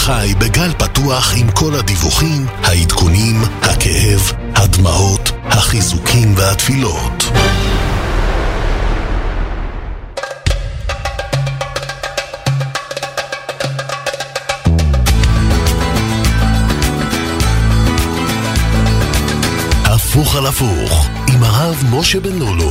החי בגל פתוח עם כל הדיווחים, העדכונים, הכאב, הדמעות, החיזוקים והתפילות. הפוך על הפוך עם הרב משה בן לולו.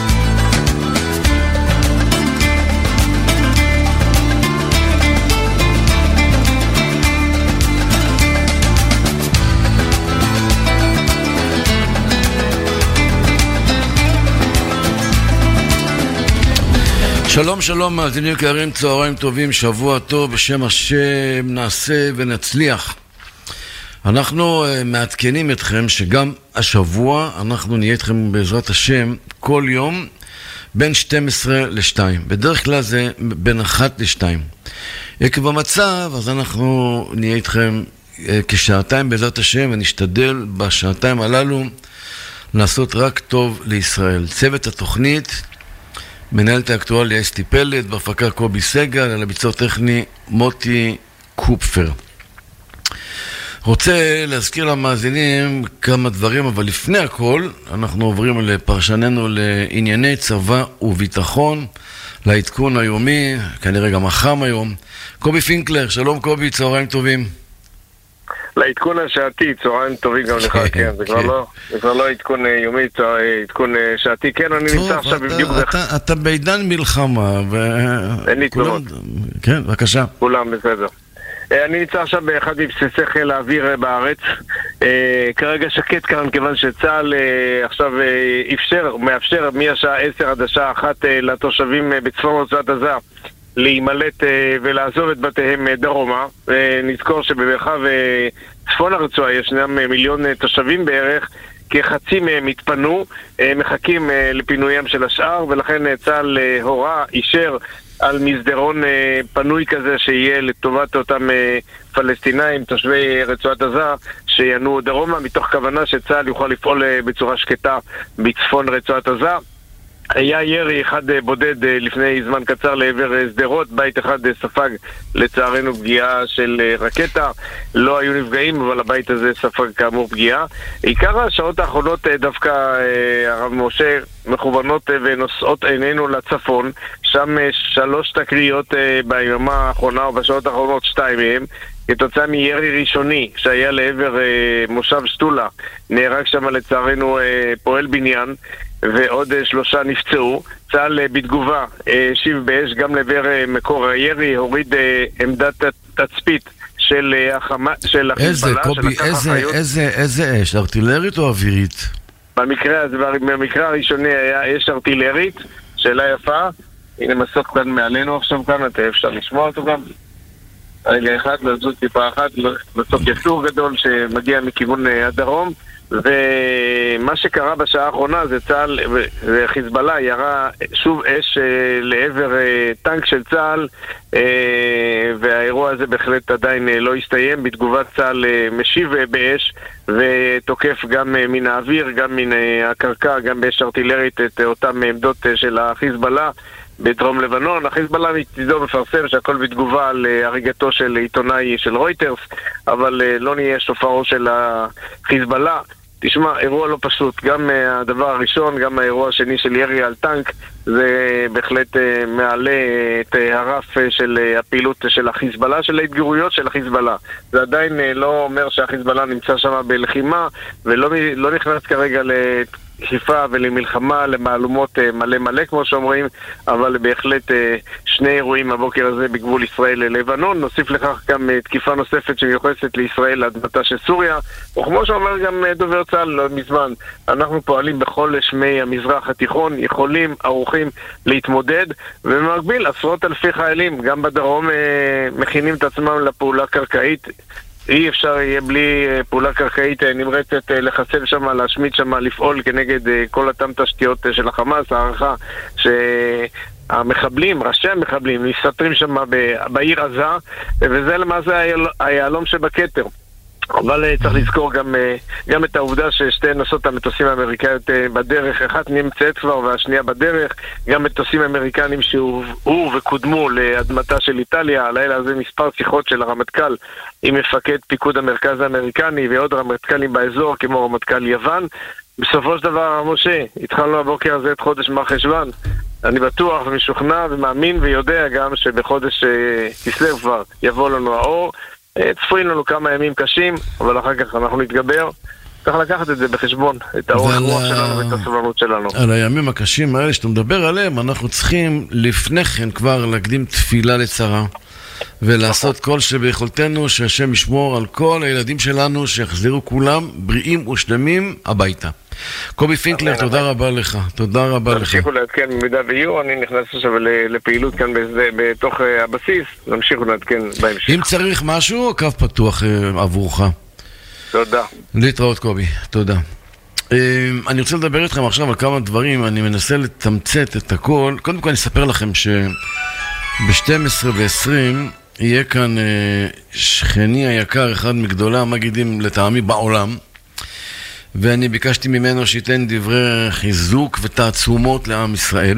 שלום שלום מאזינים יקרים, צהריים טובים, שבוע טוב, בשם השם נעשה ונצליח. אנחנו מעדכנים אתכם שגם השבוע אנחנו נהיה אתכם בעזרת השם כל יום בין 12 ל-2. בדרך כלל זה בין 1 ל-2. עקב המצב, אז אנחנו נהיה איתכם כשעתיים בעזרת השם, ונשתדל בשעתיים הללו לעשות רק טוב לישראל. צוות התוכנית, מנהלת האקטואליה אסתי פלד, בהפקה קובי סגל, על הביצוע טכני מוטי קופפר. רוצה להזכיר למאזינים כמה דברים, אבל לפני הכל אנחנו עוברים לפרשננו לענייני צבא וביטחון, לעדכון היומי, כנראה גם החם היום. קובי פינקלר, שלום קובי, צהריים טובים. לעדכון השעתי, צהריים טובים גם לך, כן, זה כבר לא עדכון יומי, עדכון שעתי, כן, אני נמצא עכשיו בדיוק אתה בעידן מלחמה, אין לי תלונות. כן, בבקשה. כולם בסדר. אני נמצא עכשיו באחד מבסיסי חיל האוויר בארץ. כרגע שקט כאן, כיוון שצה"ל עכשיו מאפשר מהשעה 10 עד השעה 1 לתושבים בצפון רצועת עזה להימלט ולעזוב את בתיהם דרומה. נזכור שבמרחב צפון הרצועה ישנם 1 מיליון תושבים בערך, כחצי מהם התפנו, מחכים לפינויים של השאר, ולכן צה"ל הורה, אישר על מסדרון פנוי כזה שיהיה לטובת אותם פלסטינאים, תושבי רצועת עזה, שינועו דרומה, מתוך כוונה שצה"ל יוכל לפעול בצורה שקטה בצפון רצועת עזה. היה ירי אחד בודד לפני זמן קצר לעבר סדרות, בית אחד ספג לצערנו פגיעה של רקטה, לא היו נפגעים, אבל הבית הזה ספג כאמור פגיעה. עיקר השעות האחרונות דווקא הרב משה מכוונות ונושאות עינינו לצפון, שם 3 תקריות ביממה האחרונה או בשעות האחרונות 2 מהם, כתוצאה מירי ראשוני שהיה לעבר מושב שטולה. נהרג שם לצערנו פועל בניין ועוד 3 נפצעו. צה"ל בתגובה השיב באש גם לעבר מקור הירי, הוריד עמדת תצפית של החיזבאללה. איזה קובי, איזה אש, ארטילרית או אווירית? במקרה הראשוני היה אש ארטילרית, שאלה יפה. הנה מסוק כאן מעלינו עכשיו כאן, אתה אפשר לשמוע אותו גם. רגע אחד, לזוז טיפה אחת, מסוק יסור גדול שמגיע מכיוון הדרום. ומה שקרה בשעה האחרונה זה צה"ל וחיזבאללה ירה שוב אש לעבר טנק של צה"ל, והאירוע הזה בהחלט עדיין לא הסתיים. בתגובת צה"ל משיב באש ותוקף גם מן האוויר, גם מן הקרקע, גם באש ארטילרית את אותם עמדות של החיזבאללה בדרום לבנון. החיזבאללה מצדו מפרסם שהכל בתגובה על הריגתו של עיתונאי של רויטרס, אבל לא נהיה שופרו של החיזבאללה. תשמע, אירוע לא פשוט, גם הדבר הראשון, גם האירוע השני של ירי על טנק, זה בהחלט מעלה את הרף של הפעילות של החיזבאללה, של ההתגרויות של החיזבאללה. זה עדיין לא אומר שהחיזבאללה נמצא שם בלחימה, ולא נכנס כרגע לתקיפה ולמלחמה, למעלומות מלא כמו שאומרים, אבל בהחלט 2 אירועים הבוקר הזה בגבול ישראל ללבנון. נוסיף לכך גם תקיפה נוספת שמיוחסת לישראל לאדמתה של סוריה, וכמו שאומר גם דובר צה"ל לא מזמן, אנחנו פועלים בכל שמי המזרח התיכון, יכולים, ערוכים להתמודד, ובמקביל 10,000 חיילים גם בדרום מכינים את עצמם לפעולה קרקעית. אי אפשר יהיה בלי פעולה קרקעית נמרצת לחסל שם, להשמיד שם, לפעול כנגד כל אותם תשתיות של החמאס. הערכה שהמחבלים, ראשי המחבלים, מסתתרים שם בעיר עזה, וזה למעשה היעלום שבכתר. אבל צריך לזכור גם את העובדה ששתי נוסעות המטוסים האמריקאיות בדרך, אחת נמצאת כבר והשנייה בדרך, גם מטוסים אמריקנים שהובאו וקודמו לאדמתה של איטליה. הלילה הזה מספר שיחות של הרמטכ"ל עם מפקד פיקוד המרכז האמריקני ועוד רמטכ"לים באזור כמו רמטכ"ל יוון. בסופו של דבר, משה, התחלנו הבוקר הזה את חודש מרחשוון. אני בטוח ומשוכנע ומאמין ויודע גם שבחודש כסלו כבר יבוא לנו האור. צפויים לנו כמה ימים קשים, אבל אחר כך אנחנו נתגבר. צריך לקחת את זה בחשבון, את האורך רוח שלנו ואת הסבלנות שלנו. על הימים הקשים האלה שאתה מדבר עליהם, אנחנו צריכים לפני כן כבר להקדים תפילה לצרה, ולעשות כל שביכולתנו שהשם ישמור על כל הילדים שלנו, שיחזרו כולם בריאים ושלמים הביתה. קובי פינקלר, תודה רבה לך. תודה רבה לך. נמשיכו לעדכן במידה ויהיו, אני נכנס עכשיו לפעילות כאן בתוך הבסיס, נמשיכו לעדכן בהמשך. אם צריך משהו, הקו פתוח עבורך. תודה. להתראות קובי, תודה. אני רוצה לדבר איתכם עכשיו על כמה דברים, אני מנסה לתמצת את הכל. קודם כל אני אספר לכם שב-12:20 יהיה כאן שכני היקר, אחד מגדולי המגידים לטעמי בעולם, ואני ביקשתי ממנו שייתן דברי חיזוק ותעצומות לעם ישראל,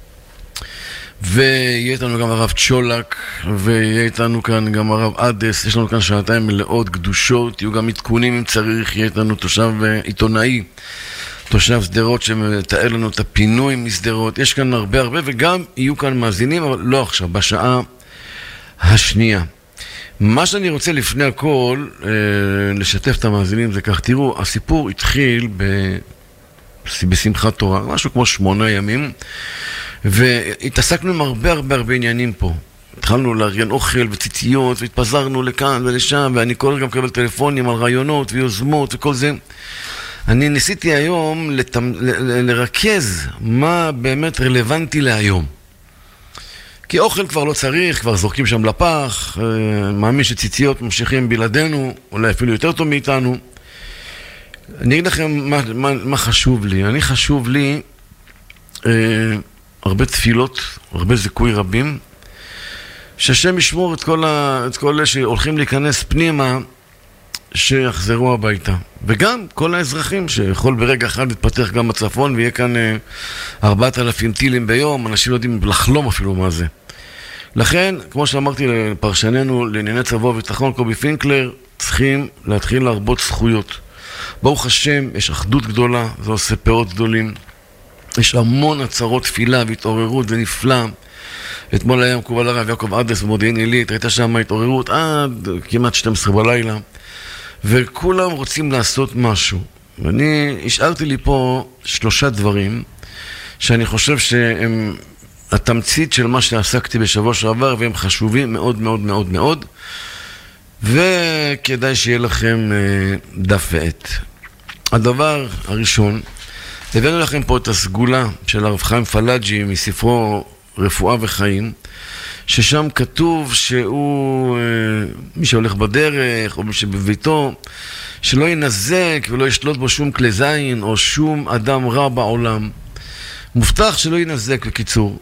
ויהיה איתנו גם הרב צ'ולק, ויהיה איתנו כאן גם הרב אדס. יש לנו כאן שעתיים מלאות קדושות, יהיו גם עדכונים אם צריך. יהיה איתנו תושב עיתונאי, תושב סדרות שמתאר לנו את הפינוי מסדרות. יש כאן הרבה וגם יהיו כאן מאזינים, אבל לא עכשיו, בשעה השנייה. מה שאני רוצה לפני הכל לשתף את המאזינים זה כך, תראו, הסיפור התחיל בשמחת תורה, משהו כמו 8 ימים, והתעסקנו עם הרבה עניינים פה. התחלנו לארגן אוכל וציציות, והתפזרנו לכאן ולשם, ואני כל רגע מקבל טלפונים על רעיונות ויוזמות וכל זה. אני ניסיתי היום לרכז מה באמת רלוונטי להיום. כי אוכל כבר לא צריך, כבר זורקים שם לפח, מאמין שציציות ממשיכים בלעדינו, אולי אפילו יותר טוב מאיתנו. אני אגיד לכם מה חשוב לי. חשוב לי הרבה תפילות, הרבה זיכוי רבים, שהשם ישמור את כל אלה שהולכים להיכנס פנימה, שיחזרו הביתה. וגם כל האזרחים שיכול ברגע אחד להתפתח גם בצפון, ויהיה כאן 4,000 טילים ביום, אנשים לא יודעים לחלום אפילו מה זה. לכן, כמו שאמרתי לפרשננו לענייני צבא וביטחון קובי פינקלר, צריכים להתחיל להרבות זכויות. ברוך השם, יש אחדות גדולה, זה עושה פירות גדולים. יש המון הצהרות תפילה והתעוררות, זה נפלא. אתמול היה מקובל הרב יעקב אדס במודיעין עילית, הייתה שם התעוררות עד כמעט 12 בלילה, וכולם רוצים לעשות משהו. ואני השארתי לי פה 3 דברים שאני חושב שהם התמצית של מה שעסקתי בשבוע שעבר, והם חשובים מאוד, וכדאי שיהיה לכם דף ועט. הדבר הראשון, הבאנו לכם פה את הסגולה של הרב חיים פלאג'י מספרו רפואה וחיים, ששם כתוב שהוא, מי שהולך בדרך או מי שבביתו, שלא ינזק ולא ישלוט בו שום כלי זין או שום אדם רע בעולם. מובטח שלא ינזק בקיצור,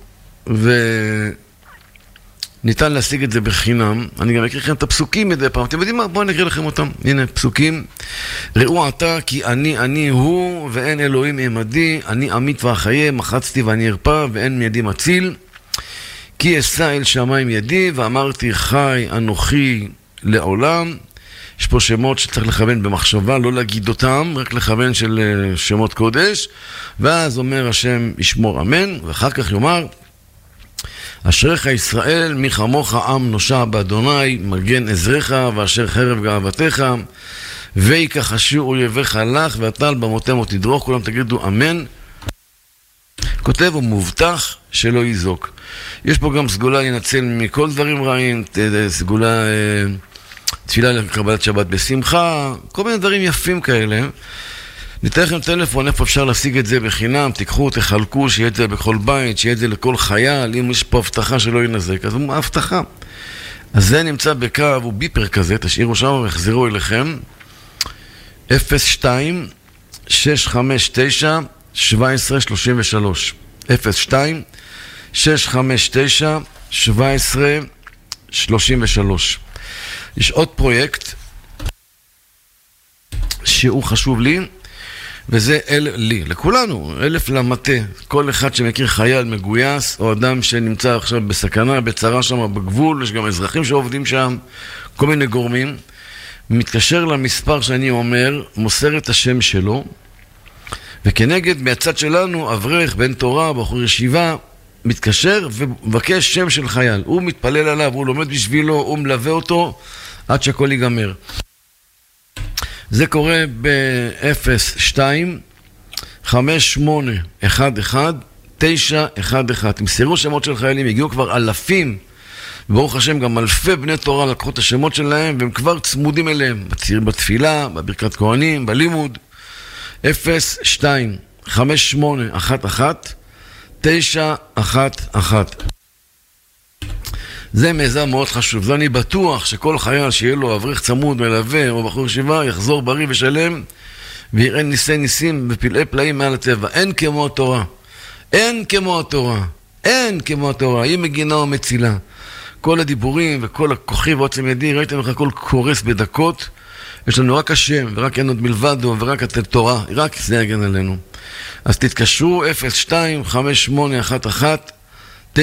וניתן להשיג את זה בחינם. אני גם אקריא לכם את הפסוקים מדי פעם. אתם יודעים מה? בואו נקריא לכם אותם. הנה פסוקים. ראו עתה כי אני הוא ואין אלוהים עמדי, אני אמית ואחיה, מחצתי ואני ארפא ואין מידי מציל. כי אשא אל שמיים ידי ואמרתי חי אנוכי לעולם. יש פה שמות שצריך לכוון במחשבה, לא להגיד אותם, רק לכוון של שמות קודש. ואז אומר השם ישמור אמן, ואחר כך יאמר אשריך ישראל מי כמוך עם נושע באדוני, מגן עזרך ואשר חרב גאוותך, ויקחשו אויביך לך ואתה על במותם תדרוך. כולם תגידו אמן. כותב ומובטח שלא יזוק. יש פה גם סגולה לנצל מכל דברים רעים, סגולה תפילה לקבלת שבת בשמחה, כל מיני דברים יפים כאלה. ניתן לכם טלפון, איפה אפשר להשיג את זה בחינם, תיקחו, תחלקו, שיהיה את זה בכל בית, שיהיה את זה לכל חייל, אם יש פה הבטחה שלא ינזק, אז הוא הבטחה. אז זה נמצא בקו, הוא ביפר כזה, תשאירו שם והחזירו אליכם, 02-659-1733, 02-659-1733. יש עוד פרויקט שהוא חשוב לי, וזה לי, לכולנו, 1000 למטה. כל אחד שמכיר חייל מגויס, או אדם שנמצא עכשיו בסכנה, בצרה שם בגבול, יש גם אזרחים שעובדים שם, כל מיני גורמים, מתקשר למספר שאני אומר, מוסר את השם שלו, וכנגד מהצד שלנו, אברך, בן תורה, בחור ישיבה, מתקשר ומבקש שם של חייל. הוא מתפלל עליו, הוא לומד בשבילו, הוא מלווה אותו, עד שהכל ייגמר. זה קורה ב-08-58-11-911. תמסרו שמות של חיילים, הגיעו כבר אלפים, ברוך השם גם אלפי בני תורה לקחו את השמות שלהם, והם כבר צמודים אליהם, בתפילה, בברכת כהנים, בלימוד. 02-58-11-911. זה מיזם מאוד חשוב. זה אני בטוח שכל חייל שיהיה לו אברך צמוד, מלווה או בחור ישיבה, יחזור בריא ושלם ויראה ניסי ניסים ופלאי פלאים מעל הטבע. אין כמו התורה. אין כמו התורה. אין כמו התורה. היא מגינה ומצילה. כל הדיבורים וכל הכוחי ועוצם ידי, ראיתם איך הכל קורס בדקות. יש לנו רק השם ורק אין עוד מלבדו ורק התורה. רק זה יגן עלינו. אז תתקשרו 02-58-11-911.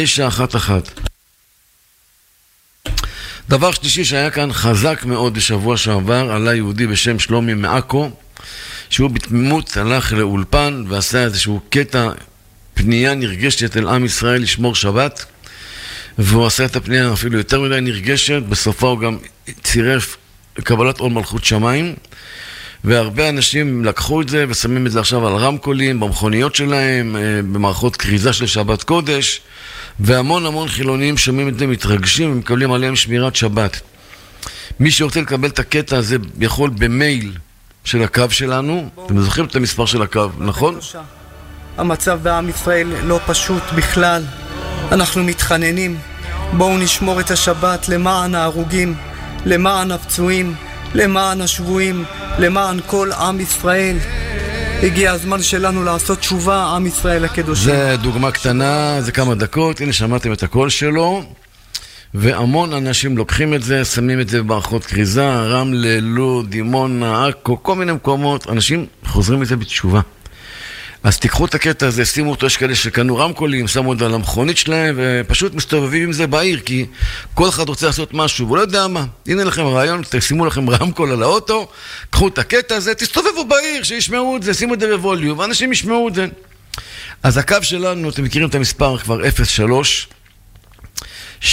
דבר שלישי שהיה כאן חזק מאוד בשבוע שעבר, עלה יהודי בשם שלומי מעכו, שהוא בתמימות הלך לאולפן ועשה איזשהו קטע פנייה נרגשת אל עם ישראל לשמור שבת, והוא עשה את הפנייה אפילו יותר מדי נרגשת, בסופה הוא גם צירף קבלת עול מלכות שמיים, והרבה אנשים לקחו את זה ושמים את זה עכשיו על רמקולים, במכוניות שלהם, במערכות קריזה של שבת קודש, והמון חילונים שומעים את זה, מתרגשים ומקבלים עליהם שמירת שבת. מי שרוצה לקבל את הקטע הזה יכול במייל של הקו שלנו. אתם זוכרים את המספר של הקו, נכון? המצב בעם ישראל לא פשוט בכלל. אנחנו מתחננים, בואו נשמור את השבת למען ההרוגים, למען הפצועים, למען השבויים, למען כל עם ישראל. הגיע הזמן שלנו לעשות תשובה, עם ישראל הקדושים. זה דוגמה קטנה, זה כמה דקות, הנה שמעתם את הקול שלו, והמון אנשים לוקחים את זה, שמים את זה במערכות קריזה, רמלה, לוד, דימונה, עכו, כל מיני מקומות, אנשים חוזרים את זה בתשובה. אז תיקחו את הקטע הזה, שימו אותו, יש כאלה שקנו רמקולים, שמו אותו על המכונית שלהם, ופשוט מסתובבים עם זה בעיר, כי כל אחד רוצה לעשות משהו, והוא לא יודע מה. הנה לכם רעיון, תשימו לכם רמקול על האוטו, קחו את הקטע הזה, תסתובבו בעיר, שישמעו את זה, שימו את זה בווליום, ואנשים ישמעו את זה. אז הקו שלנו, אתם מכירים את המספר כבר 03-616-3525,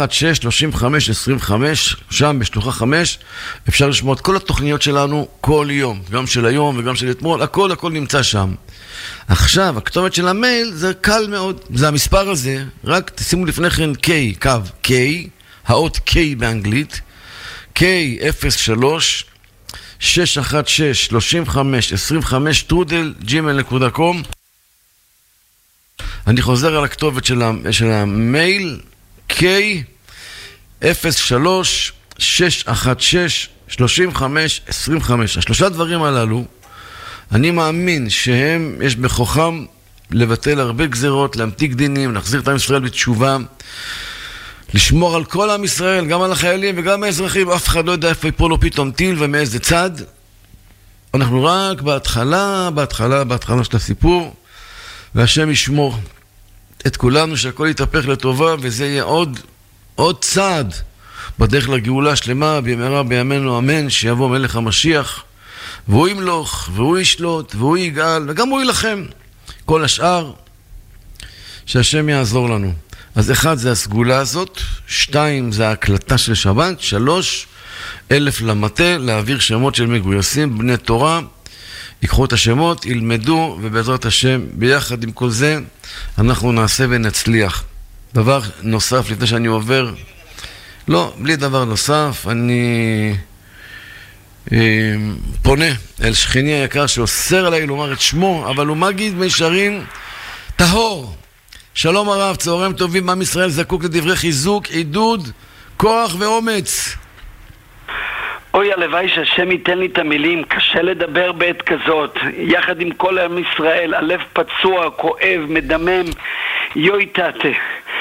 שם בשלוחה 5, אפשר לשמוע את כל התוכניות שלנו כל יום, גם של היום וגם של אתמול, הכל נמצא שם. עכשיו, הכתובת של המייל זה קל מאוד, זה המספר הזה, רק תשימו לפני כן K, קו K, האות K באנגלית, K03-616-3525 אני חוזר על הכתובת של המייל, K03-616-3525. השלושה דברים הללו, אני מאמין שהם, יש בכוחם לבטל הרבה גזירות, להמתיק דינים, להחזיר את עם ישראל בתשובה, לשמור על כל עם ישראל, גם על החיילים וגם האזרחים. אף אחד לא יודע איפה יפול לו פתאום טיל ומאיזה צד. אנחנו רק בהתחלה של הסיפור, והשם ישמור את כולנו שהכל יתהפך לטובה, וזה יהיה עוד צעד בדרך לגאולה שלמה במהרה בימינו אמן. שיבוא מלך המשיח והוא ימלוך והוא ישלוט והוא יגאל וגם הוא ילחם. כל השאר שהשם יעזור לנו. אז 1 זה הסגולה הזאת, 2 זה ההקלטה של שבת, 3 1000 למטה להעביר שמות של מגויסים בני תורה, ייקחו את השמות, ילמדו, ובעזרת השם ביחד עם כל זה אנחנו נעשה ונצליח. דבר נוסף לפני שאני עובר, לא, בלי דבר נוסף, אני פונה אל שכני היקר שאוסר עליי לומר את שמו, אבל הוא מגיד מישרים טהור. שלום הרב, צהריים טובים. עם ישראל זקוק לדברי חיזוק, עידוד, כוח ואומץ. אוי, הלוואי שהשם ייתן לי את המילים. קשה לדבר בעת כזאת יחד עם כל עם ישראל, הלב פצוע, כואב, מדמם. יוי תתה,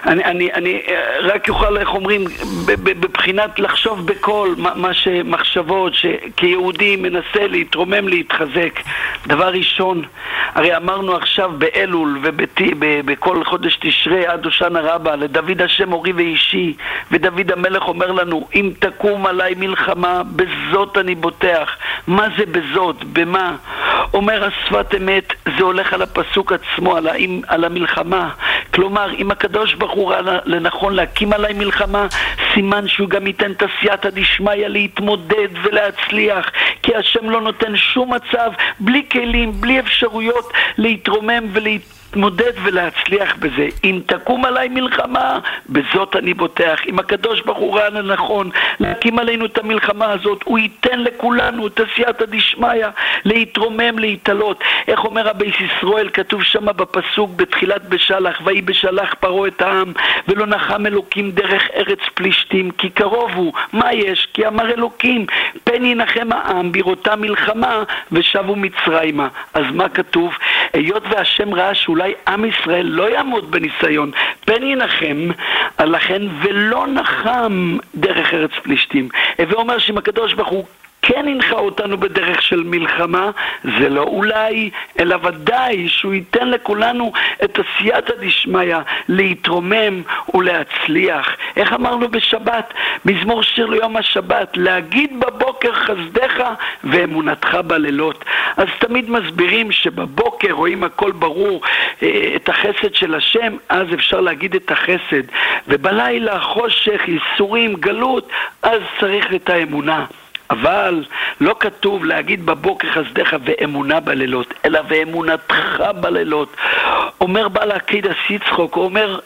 אני רק יוכל, איך אומרים, בבחינת לחשוב בכל מה שמחשבות, שכיהודי מנסה להתרומם, להתחזק. דבר ראשון, הרי אמרנו עכשיו באלול ובכל חודש תשרי עד הושענא רבה, לדוד השם אורי ואישי, ודוד המלך אומר לנו, אם תקום עליי מלחמה, בזאת אני בוטח. מה זה בזאת? במה? אומר השפת אמת, זה הולך על הפסוק עצמו, על המלחמה. כלומר, אם הקדוש ברוך הוא ראה לנכון להקים עליי מלחמה, סימן שהוא גם ייתן את הסייעתא דשמיא להתמודד ולהצליח, כי השם לא נותן שום מצב, בלי כלים, בלי אפשרויות להתרומם להתמודד ולהצליח בזה. אם תקום עליי מלחמה, בזאת אני בוטח. אם הקדוש ברוך הוא ראה לנכון להקים עלינו את המלחמה הזאת, הוא ייתן לכולנו את הסייעתא דשמיא להתרומם, להתעלות. איך אומר רבי ישראל, כתוב שם בפסוק בתחילת בשלח, ויהי בשלח פרעה את העם, ולא נחם אלוקים דרך ארץ פלישתים, כי קרוב הוא. מה יש? כי אמר אלוקים, פן ינחם העם בראותה מלחמה ושבו מצרימה. אז מה כתוב? היות והשם ראה שאולי עם ישראל לא יעמוד בניסיון, פן ינחם, לכן ולא נחם דרך ארץ פלישתים. ואומר שאם הקדוש ברוך הוא כן ינחה אותנו בדרך של מלחמה, זה לא אולי, אלא ודאי שהוא ייתן לכולנו את הסייעתא דשמיא להתרומם ולהצליח. איך אמרנו בשבת, מזמור שיר ליום השבת, להגיד בבוקר חסדך ואמונתך בלילות. אז תמיד מסבירים שבבוקר רואים הכל ברור, את החסד של השם, אז אפשר להגיד את החסד, ובלילה חושך, ייסורים, גלות, אז צריך את האמונה. אבל לא כתוב להגיד בבוקר חסדך ואמונה בלילות, אלא ואמונתך בלילות. אומר בעל עקידא יצחק, הוא אומר,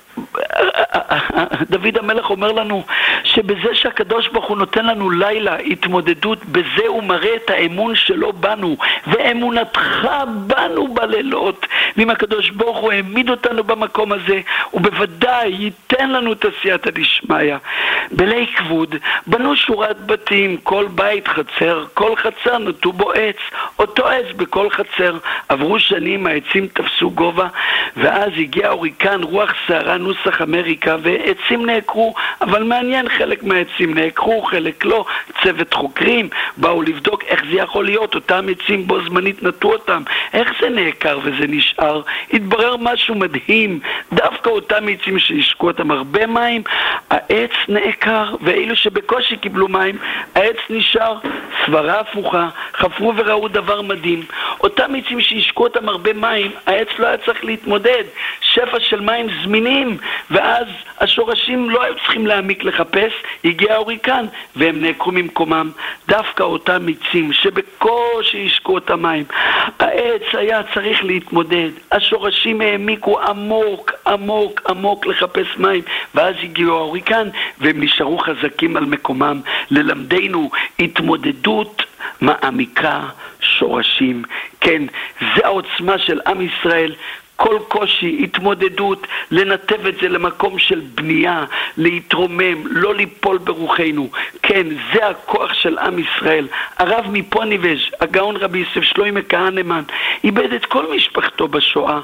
דוד המלך אומר לנו שבזה שהקדוש ברוך הוא נותן לנו לילה התמודדות, בזה הוא מראה את האמון שלו בנו, ואמונתך בנו בלילות. ואם הקדוש ברוך הוא העמיד אותנו במקום הזה, הוא בוודאי ייתן לנו את הסייעתא דשמיא. בלי כבוד בנו שורת בתים, כל בית חצר, כל חצר נטו בו עץ, אותו עץ בכל חצר. עברו שנים, העצים תפסו גובה, ואז הגיע אוריקן, רוח סערה, נוסח אמריקה, ועצים נעקרו. אבל מעניין, חלק מהעצים נעקרו, חלק לא. צוות חוקרים באו לבדוק איך זה יכול להיות, אותם עצים בו זמנית נטו אותם, איך זה נעקר וזה נשאר. התברר משהו מדהים, דווקא אותם עצים שהשקו אותם הרבה מים, העץ נעקר, ואילו שבקושי קיבלו מים, העץ נשאר. סברה הפוכה, חפרו וראו דבר מדהים, אותם עצים שהשקו אותם הרבה מים, העץ לא היה צריך להתמודד, שפע של מים זמינים, ואז השורשים לא היו צריכים להעמיק לחפש, הגיע האוריקן והם נעקרו ממקומם. דווקא אותם עצים שבקושי השקו את המים, העץ היה צריך להתמודד, השורשים העמיקו עמוק עמוק עמוק לחפש מים, ואז הגיעו האוריקן והם נשארו חזקים על מקומם. ללמדנו התמודדות מעמיקה שורשים. כן, זה העוצמה של עם ישראל. כל קושי, התמודדות, לנתב את זה למקום של בנייה, להתרומם, לא ליפול ברוחנו. כן, זה הכוח של עם ישראל. הרב מפוניבז', הגאון רבי יוסף שלוימא כהנמן, איבד את כל משפחתו בשואה.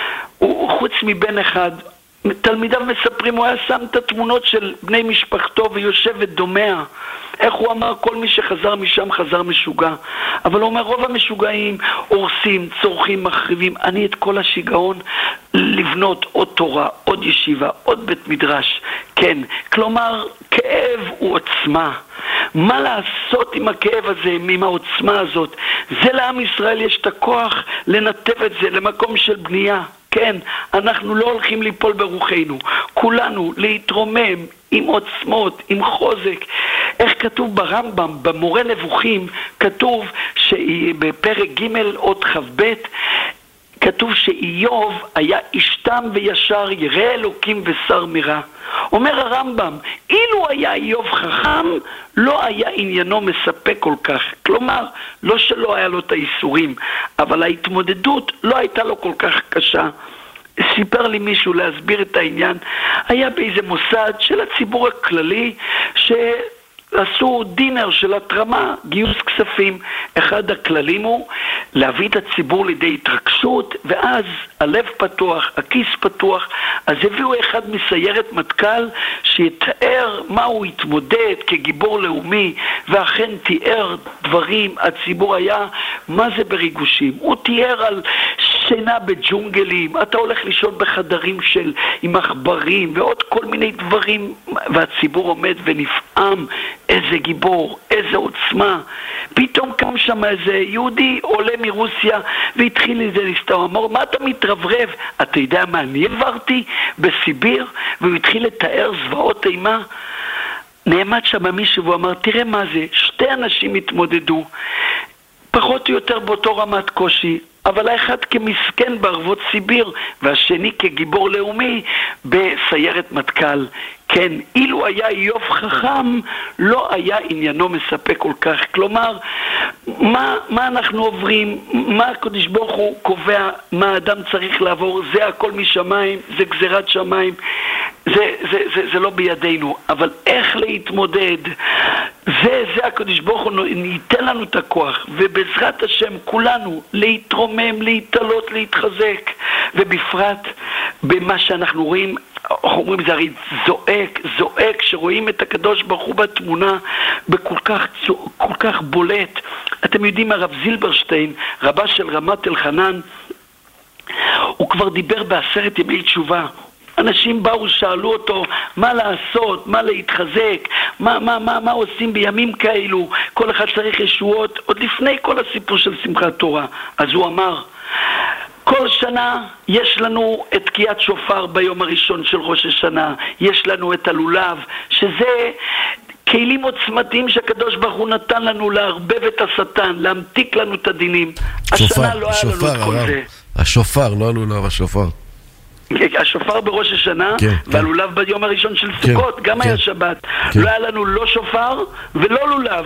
הוא חוץ מבן אחד, תלמידיו מספרים, הוא היה שם את התמונות של בני משפחתו ויושב ודומע. איך הוא אמר, כל מי שחזר משם חזר משוגע. אבל הוא אומר, רוב המשוגעים הורסים, צורכים, מחריבים. אני את כל השיגעון לבנות עוד תורה, עוד ישיבה, עוד בית מדרש. כן, כלומר, כאב הוא עוצמה. מה לעשות עם הכאב הזה, עם העוצמה הזאת? זה לעם ישראל יש את הכוח לנתב את זה למקום של בנייה. כן, אנחנו לא הולכים ליפול ברוחנו, כולנו להתרומם עם עוצמות, עם חוזק. איך כתוב ברמב"ם, במורה נבוכים, כתוב שבפרק ג' אות כ"ב, כתוב שאיוב היה איש תם וישר, ירא אלוקים ושר מרע. אומר הרמב"ם, אילו היה איוב חכם, לא היה עניינו מספק כל כך. כלומר, לא שלא היה לו את האיסורים, אבל ההתמודדות לא הייתה לו כל כך קשה. סיפר לי מישהו להסביר את העניין, היה באיזה מוסד של הציבור הכללי שעשו דינר של התרמה, גיוס כספים. אחד הכללים הוא להביא את הציבור לידי התרגשות, ואז הלב פתוח, הכיס פתוח. אז הביאו אחד מסיירת מטכ"ל שיתאר מה הוא התמודד כגיבור לאומי, ואכן תיאר דברים, הציבור היה מה זה בריגושים. הוא תיאר על שינה בג'ונגלים, אתה הולך לישון בחדרים עם עכברים ועוד כל מיני דברים, והציבור עומד ונפעם. איזה גיבור, איזה עוצמה. פתאום קם שם איזה יהודי עולה מרוסיה והתחיל לזה להסתכל, אמר, מה אתה מתרברב? אתה יודע מה אני עברתי בסיביר? והוא התחיל לתאר זוועות אימה. נעמד שם מישהו ואמר, תראה מה זה, שתי אנשים התמודדו, פחות או יותר באותו רמת קושי, אבל האחד כמסכן בערבות סיביר, והשני כגיבור לאומי בסיירת מטכ"ל. כן, אילו היה איוב חכם, לא היה עניינו מספק כל כך. כלומר, מה אנחנו עוברים, מה הקדוש ברוך הוא קובע, מה האדם צריך לעבור, זה הכל משמיים, זה גזירת שמיים, זה לא בידינו. אבל איך להתמודד, זה הקדוש ברוך הוא ייתן לנו את הכוח, ובעזרת השם כולנו להתרומם, להתעלות, להתחזק, ובפרט במה שאנחנו רואים, אומרים זה הרי זועק, שרואים את הקדוש ברוך הוא בתמונה כל כך בולט. אתם יודעים, הרב זילברשטיין, רבה של רמת אלחנן, הוא כבר דיבר ב10 ימי תשובה. אנשים באו, שאלו אותו מה לעשות, מה להתחזק, מה עושים בימים כאלו, כל אחד צריך ישועות, עוד לפני כל הסיפור של שמחת תורה. אז הוא אמר, כל שנה יש לנו את תקיעת שופר ביום הראשון של ראש השנה, יש לנו את הלולב, שזה כלים עוצמתיים שהקדוש ברוך הוא נתן לנו להרבב את השטן, להמתיק לנו את הדינים. השנה לא היה לנו את כל זה. השופר, לא הלולב, השופר. השופר בראש השנה, כן, והלולב ביום הראשון של סוכות, גם היה שבת. לא היה לנו לא שופר ולא לולב,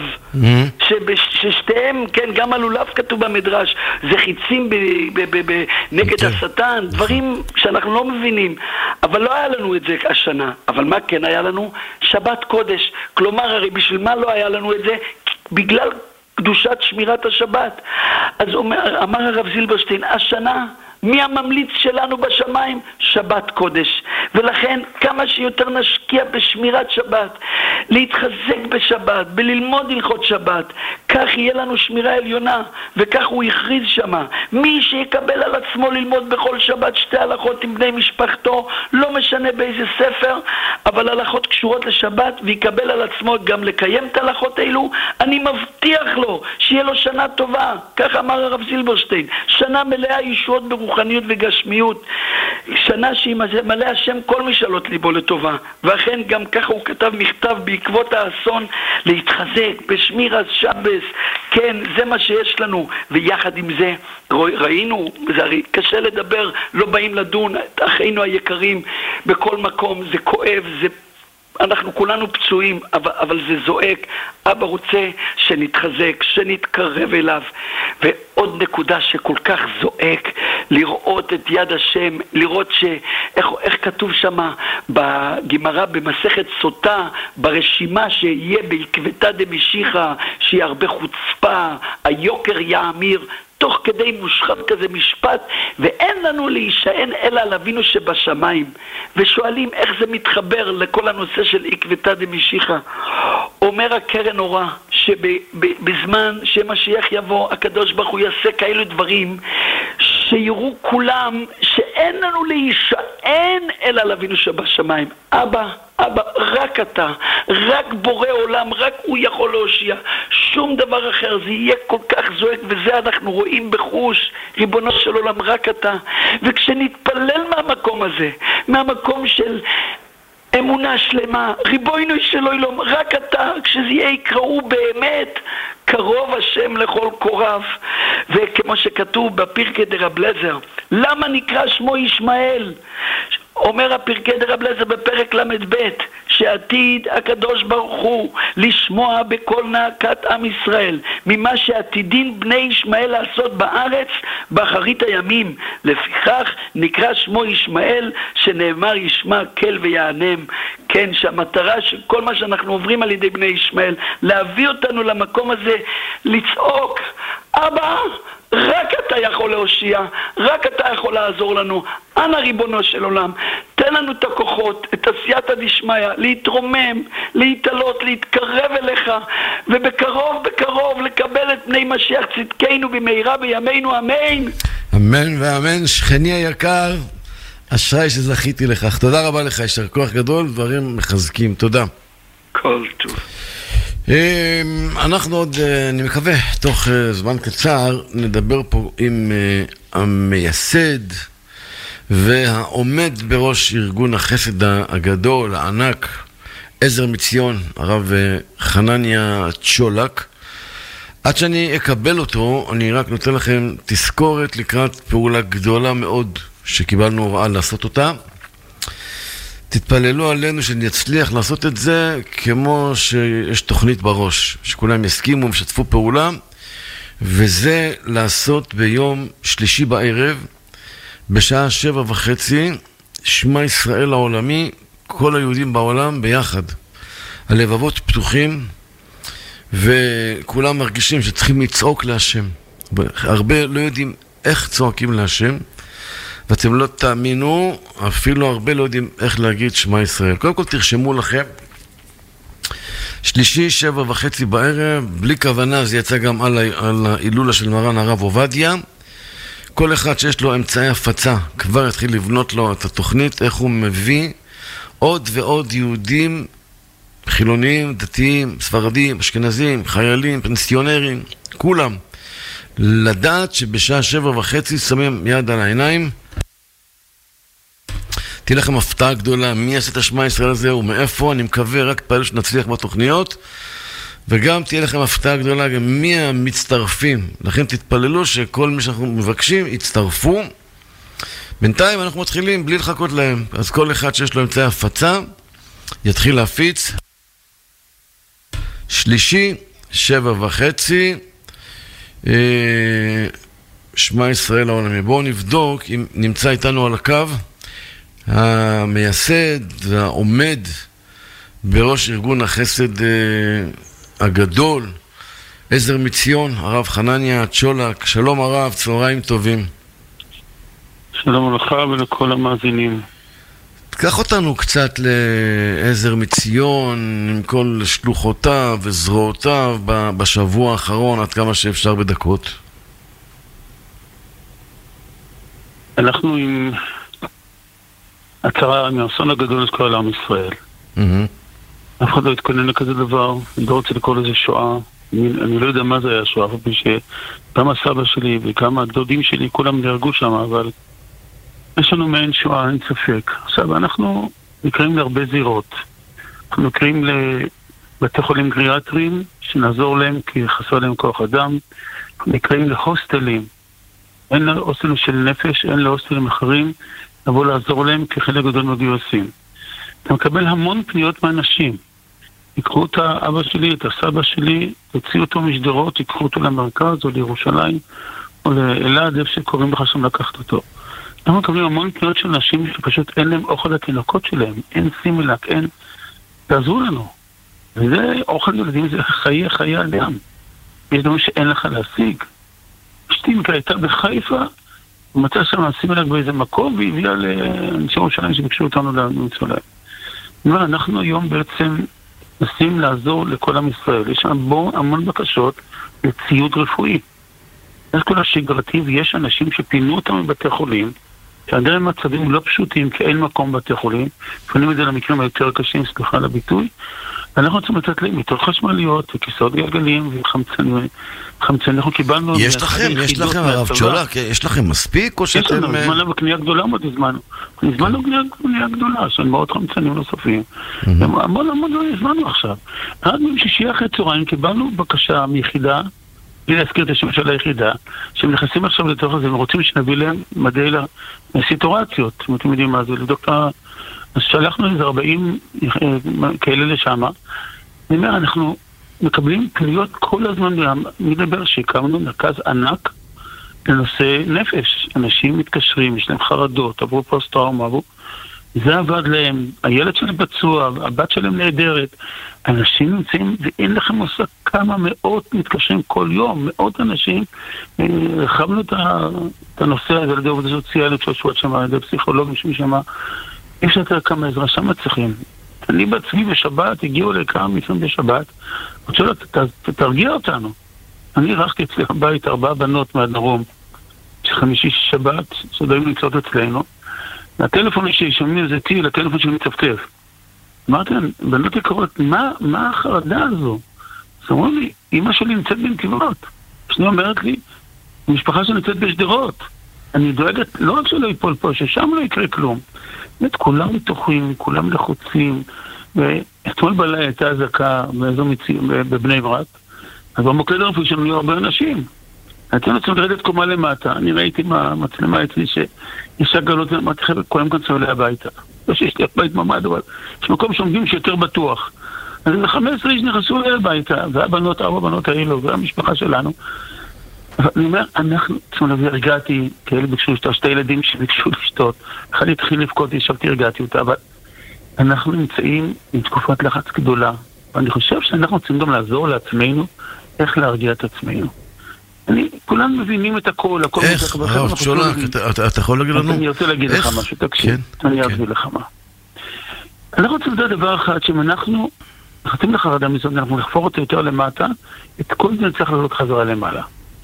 ששתיהם, כן, גם הלולב כתוב במדרש, זה חיצים נגד השטן, דברים שאנחנו לא מבינים, אבל לא היה לנו את זה השנה. אבל מה כן היה לנו? שבת קודש. כלומר, הרי בשביל מה לא היה לנו את זה? בגלל קדושת שמירת השבת. אז אמר הרב זילברשטיין, השנה מי הממליץ שלנו בשמיים? שבת קודש. ולכן כמה שיותר נשקיע בשמירת שבת, להתחזק בשבת, בללמוד הלכות שבת, כך יהיה לנו שמירה עליונה, וכך הוא הכריז שמה. מי שיקבל על עצמו ללמוד בכל שבת 2 הלכות עם בני משפחתו, לא משנה באיזה ספר, אבל הלכות קשורות לשבת, ויקבל על עצמו גם לקיים את הלכות האלו, אני מבטיח לו שיהיה לו שנה טובה. כך אמר הרב זילברשטיין, שנה מלאה ישועות ברוחניות וגשמיות, שנה שימלא השם כל משאלות ליבו לטובה. ואכן גם ככה הוא כתב מכתב בעקבות האסון, להתחזק בשמירת שבס. כן, זה מה שיש לנו. ויחד עם זה ראינו, זה הרי קשה לדבר, לא באים לדון את אחינו היקרים בכל מקום, זה כואב, אנחנו כולנו פצועים, אבל זה זועק. אבא רוצה שנתחזק, שנתקרב אליו. ועוד נקודה שכל כך זועק, לראות את יד השם, לראות איך כתוב שמה בגמרא במסכת סוטה, ברשימה שיהיה בעקבתא דמשיחא, שיהיה הרבה חוצפה, היוקר יאמיר, תוך כדי מושחת כזה משפט, ואין לנו להישען אלא על אבינו שבשמיים. ושואלים איך זה מתחבר לכל הנושא של עקבתא דמשיחא. אומר הקרן אורה, שבזמן שמשיח יבוא, הקדוש ברוך הוא יעשה כאלו דברים, שיראו כולם שאין לנו להישען אלא על אבינו שבשמיים. אבא, רק אתה, רק בורא עולם, רק הוא יכול להושיע, שום דבר אחר. זה יהיה כל כך זועק, וזה אנחנו רואים בחוש, ריבונו של עולם, רק אתה. וכשנתפלל מהמקום הזה, מהמקום של אמונה שלמה, ריבונו של עולם, רק אתה, כשזה יהיה יקראו באמת, קרוב השם לכל קורב. וכמו שכתוב בפרקי דרב אליעזר, למה נקרא שמו ישמעאל? אומר הפרקי דרב אליעזר בפרק ל"ב, שעתיד הקדוש ברוך הוא לשמוע בכל נאקת עם ישראל ממה שעתידין בני ישמעאל לעשות בארץ באחרית הימים. לפיכך נקרא שמו ישמעאל, שנאמר ישמע כל ויענם. כן, שהמטרה של כל מה שאנחנו עוברים על ידי בני ישמעאל, להביא אותנו למקום הזה, לצעוק אבא, רק אתה יכול להושיע, רק אתה יכול לעזור לנו. אנא ריבונו של עולם, תן לנו את הכוחות, את עשייתא דשמיא, להתרומם, להתעלות, להתקרב אליך, ובקרוב לקבל את פני משיח צדקנו במהרה בימינו, אמן. אמן ואמן. שכני היקר, אשרי שזכיתי לכך. תודה רבה לך, יישר כוח גדול, דברים מחזקים. תודה. כל טוב. אנחנו עוד, אני מקווה, תוך זמן קצר נדבר פה עם המייסד והעומד בראש ארגון החסד הגדול, הענק, עזר מציון, הרב חנניה צ'ולק. עד שאני אקבל אותו, אני רק נותן לכם תזכורת לקראת פעולה גדולה מאוד שקיבלנו הוראה לעשות אותה. תתפללו עלינו שנצליח לעשות את זה כמו שיש תוכנית בראש, שכולם יסכימו, משתפו פעולה, וזה לעשות ביום שלישי בערב, בשעה 7:30, שמע ישראל העולמי, כל היהודים בעולם ביחד. הלבבות פתוחים, וכולם מרגישים שצריכים לצעוק להשם. הרבה לא יודעים איך צועקים להשם, ואתם לא תאמינו, אפילו הרבה לא יודעים איך להגיד שמע ישראל. קודם כל תרשמו לכם, שלישי 7:30 בערב, בלי כוונה, זה יצא גם על ההילולה של מרן הרב עובדיה. כל אחד שיש לו אמצעי הפצה, כבר יתחיל לבנות לו את התוכנית, איך הוא מביא עוד ועוד יהודים, חילוניים, דתיים, ספרדים, אשכנזים, חיילים, פנסיונרים, כולם. לדעת שבשעה 7:30 שמים יד על העיניים, תהיה לכם הפתעה גדולה, מי יעשה את השמע ישראל הזה ומאיפה, אני מקווה רק פעלו שנצליח בתוכניות, וגם תהיה לכם הפתעה גדולה גם מי המצטרפים. לכן תתפללו שכל מי שאנחנו מבקשים יצטרפו. בינתיים אנחנו מתחילים בלי לחכות להם, אז כל אחד שיש לו אמצעי הפצה יתחיל להפיץ. שלישי 7:30 שמע ישראל העולמי. בואו נבדוק אם נמצא איתנו על הקו המייסד והעומד בראש ארגון החסד הגדול, עזר מציון, הרב חנניה צ'ולק. שלום הרב, צהריים טובים. שלום לך ולכל המאזינים. תקח אותנו קצת לעזר מציון עם כל שלוחותיו וזרועותיו בשבוע האחרון, עד כמה שאפשר בדקות. אנחנו עם הצהרה, עם האסון הגדול את כל עם ישראל. אף אחד לא התכונן לכזה דבר, אני לא רוצה לקרוא לזה שואה. אני לא יודע מה זה היה שואה, גם הסבא שלי וגם הדודים שלי, כולם נהרגו שם, אבל יש לנו מעין שואה, אין ספק. עכשיו, אנחנו נקראים להרבה זירות. אנחנו נקראים לבתי חולים גריאטריים, שנעזור להם כי חסר להם כוח אדם. אנחנו נקראים להוסטלים. אין להוסטלים של נפש, אין להוסטלים אחרים, לבוא לעזור להם כי חלק גדול מגיוסים. אתה מקבל המון פניות מאנשים. יקחו את האבא שלי, את הסבא שלי, תוציאו אותו משדרות, יקחו אותו למרכז או לירושלים, או לאלעד, איפה שקוראים לך שם לקחת אותו. אנחנו מקבלים המון פניות של נשים שפשוט אין להם אוכל לתינוקות שלהם, אין סימילק, אין... תעזרו לנו. וזה אוכל ילדים, זה חיי אדם. יש דברים שאין לך להשיג. אשתי הייתה בחיפה, ומצא שם סימילק באיזה מקום, והביאה לאנשי ירושלים שביקשו אותנו למצוא להם. אנחנו היום בעצם נסים לעזור לכל עם ישראל. יש שם המון בקשות לציוד רפואי. אז כל השגרתי, ויש אנשים שפינו אותם מבתי חולים, שעדיין מצבים לא פשוטים, כי אין מקום בבתי חולים, פונים את זה למקרים היותר קשים, סליחה על הביטוי, ואנחנו רוצים לתת להם מיטות חשמליות, וכיסאות גלגלים, וחמצנים. אנחנו קיבלנו... יש לכם, הרב צ'ולק, יש לכם מספיק, או שאתם... יש לנו, הזמנו בקנייה גדולה מאוד, הזמנו בקנייה גדולה, של מאות חמצנים נוספים. המון לא הזמנו עכשיו. עד משישי אחרי צהריים קיבלנו בקשה מיחידה, בלי להזכיר את השם של היחידה, שהם נכנסים עכשיו לתוך הזה, ורוצים שנביא להם מדעי לסיטורציות, אם אתם יודעים מה זה, לבדוק אז שלחנו איזה 40 כאלה לשם. אני אומר, אנחנו מקבלים פניות כל הזמן, מדבר שהקמנו מרכז ענק לנושא נפש. אנשים מתקשרים, יש להם חרדות, עברו פוסט-טראומה, זה עבד להם, הילד שלהם פצוע, הבת שלהם נהדרת. אנשים נמצאים, ואין לכם מושג כמה מאות מתקשרים כל יום, מאות אנשים. הרחבנו את הנושא הזה על ידי עובדה סוציאלית שעושות שם, על ידי פסיכולוגים שמשמע. יש יותר כמה עזרה שם צריכים. אני בעצמי בשבת, הגיעו לכמה מצוין בשבת, רוצה תרגיע אותנו. אני ערכתי אצלי הבית 4 בנות מהדרום, שחמישי שבת, שדעים למצאות אצלנו. הטלפון ששומעים איזה טיל, הטלפון שלי מצפצף. אמרתי להם, בנות יקרות, מה החרדה הזו? אז אמרו לי, אמא שלי נמצאת בנתיבות. שני אומרת לי, המשפחה שלי נמצאת בשדרות. אני דואגת, לא רק שלא ייפול פה, ששם לא יקרה כלום. באמת, כולם מתוחים, כולם לחוצים. ואתמול בלילה הייתה אזעקה בבני ברק, אז במוקד הרפואי שלנו היו הרבה אנשים. הייתי רוצים לרדת קומה למטה, אני ראיתי מהמצלמה אצלי שיש הגלות, אמרתי חבר'ה, כולם כאן צועלי הביתה. לא שיש לי הבית ממד, אבל יש מקום שעומדים שיותר בטוח. אז 15 איש נכנסו אלי הביתה, והבנות, 4 בנות האלו, והמשפחה שלנו. אבל אני אומר, אנחנו, תשמע, הרגעתי, כאלה ביקשו לשתות, 2 ילדים שביקשו לשתות, אחד התחיל לבכות, ישבתי, הרגעתי אותה, אבל אנחנו נמצאים עם תקופת לחץ גדולה, ואני חושב שאנחנו צריכים גם לעזור לעצמנו, איך להרגיע את עצמנו. כולם מבינים את הכל, הכל איך? שולק, אתה יכול להגיד לנו? אני רוצה להגיד לך משהו, תקשיב, אני אגיד לך מה. אנחנו רוצים לדעת דבר אחד, שאם אנחנו נכנסים לחרדה מזאת, אנחנו נחפור אותו יותר למטה, את כל זה צריך לעלות חזרה למעלה.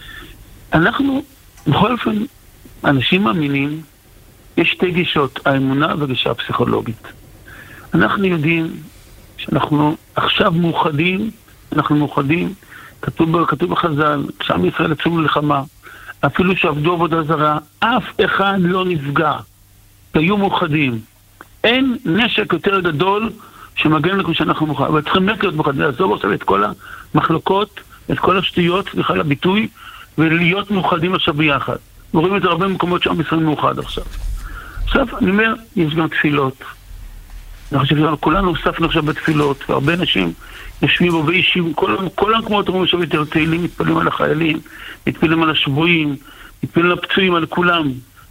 אנחנו, בכל אופן, אנשים מאמינים, יש 2 גישות, האמונה והגישה הפסיכולוגית. אנחנו יודעים שאנחנו עכשיו מאוחדים, אנחנו מאוחדים, כתוב בחז"ל, כשעם ישראל יצאו למלחמה, אפילו שעבדו עבודה זרה, אף אחד לא נפגע. היו מאוחדים. אין נשק יותר גדול שמגן לנו שאנחנו מאוחדים. אבל צריכים להיות מאוחדים, לעזוב עכשיו את כל המחלוקות, את כל השטויות, סליחה לביטוי, ולהיות מאוחדים עכשיו ביחד. רואים את זה הרבה מקומות שעם ישראל מאוחד עכשיו. עכשיו, אני אומר, יש גם תפילות. אני חושב שכולנו הוספנו עכשיו בתפילות, והרבה אנשים יושבים בו ואישים, כל המקומות אומרים עכשיו יותר תהילים, מתפלים על החיילים, מתפלים על השבויים, מתפלים על הפצועים, על כולם,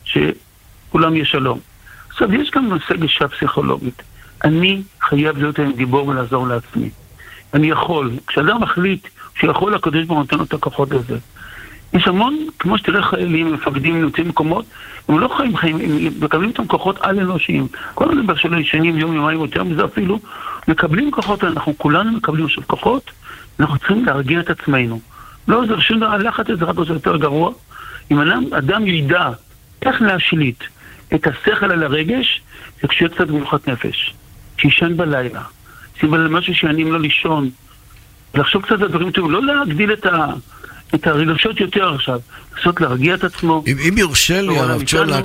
שכולם יהיה שלום. עכשיו, יש גם נושא גישה פסיכולוגית. אני חייב להיות עם גיבור ולעזור לעצמי. אני יכול. כשאדם מחליט שיכול הקדוש ברוך הוא נותן לו את הכוחות לזה. יש המון, כמו שתראה חיילים, מפקדים, נמצאים מקומות, הם לא חיים, הם מקבלים אותם כוחות על-אנושיים. כל הדבר שלו ישנים יום, יומיים, יותר מזה אפילו, מקבלים כוחות, אנחנו כולנו מקבלים עכשיו כוחות, אנחנו צריכים להרגיע את עצמנו. לא עוזר שום דבר, הלחץ הזה רק עוזר יותר גרוע. אם אדם ידע איך להשליט את השכל על הרגש, זה כשיהיה קצת מלוכת נפש. שישן בלילה, שיבל משהו שענים לו לישון, לחשוב קצת על דברים טובים, לא להגדיל את הרגשות יותר עכשיו, לעשות להרגיע את עצמו. אם יורשה לי, הרב צ'ולק,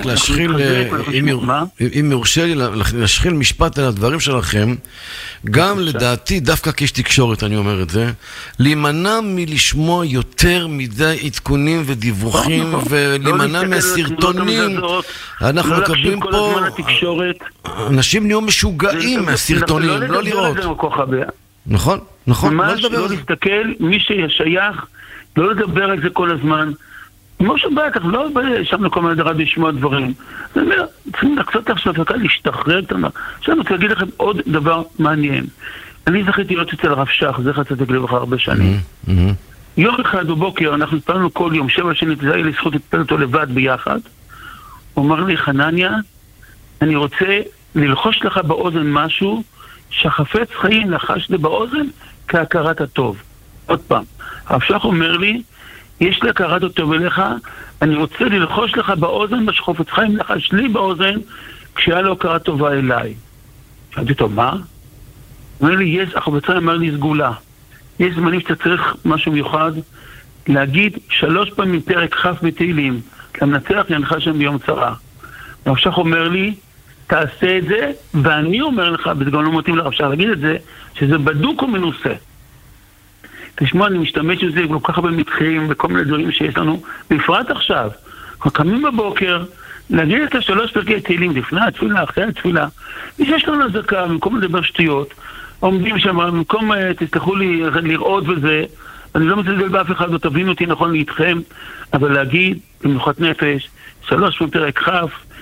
אם יורשה לי להשחיל משפט על הדברים שלכם, גם לדעתי, דווקא כאיש תקשורת אני אומר את זה, להימנע מלשמוע יותר מדי עדכונים ודיווחים, ולהימנע מהסרטונים. אנחנו מקבלים פה, אנשים נהיו משוגעים מהסרטונים, לא לראות. נכון, נכון. ממש לא להסתכל, מי ששייך, לא לדבר על זה כל הזמן. כמו שבטח, לא ישבנו כל מיני דרד לשמוע דברים. זאת אומרת, צריכים לקצות עכשיו להשתחרר את מה. עכשיו אני רוצה להגיד לכם עוד דבר מעניין. אני זכיתי להיות אצל הרב שך, זכר צדיק לברכה הרבה שנים. יום אחד בבוקר, אנחנו התפללנו כל יום, 7 שנים, זה היה לי זכות להתפלל אותו לבד ביחד. הוא אמר לי, חנניה, אני רוצה ללחוש לך באוזן משהו, שחפץ חיים לחש לי באוזן כהכרת הטוב. עוד פעם, הרב שך אומר לי, יש לי הכרת הטוב אליך, אני רוצה ללחוש לך באוזן מה שחפץ חיים לחש לי באוזן, כשהיה לו הכרת טובה אליי. שאלתי אותו, מה? הוא אומר לי, החפץ חיים אמר לי סגולה. יש זמנים שאתה צריך משהו מיוחד, להגיד 3 פעמים פרק כ' בתהילים, למנצח ינך שם ביום צרה. הרב שך אומר לי, תעשה את זה, ואני אומר לך, וזה גם לא מתאים לרב שך להגיד את זה, שזה בדוק ומנוסה. תשמע, אני משתמש עם זה כל כך הרבה מתחילים וכל מיני דברים שיש לנו, בפרט עכשיו. אנחנו קמים בבוקר, להגיד את 3 פרקי תהילים לפני התפילה, אחרי התפילה, ויש לנו אזעקה, במקום לדבר שטויות, עומדים שם, במקום, תסלחו לי, לראות וזה, אני לא מצלבל באף אחד, לא תבינו אותי נכון לאיתכם, אבל להגיד, במנוחת נפש, 3 פרק כ',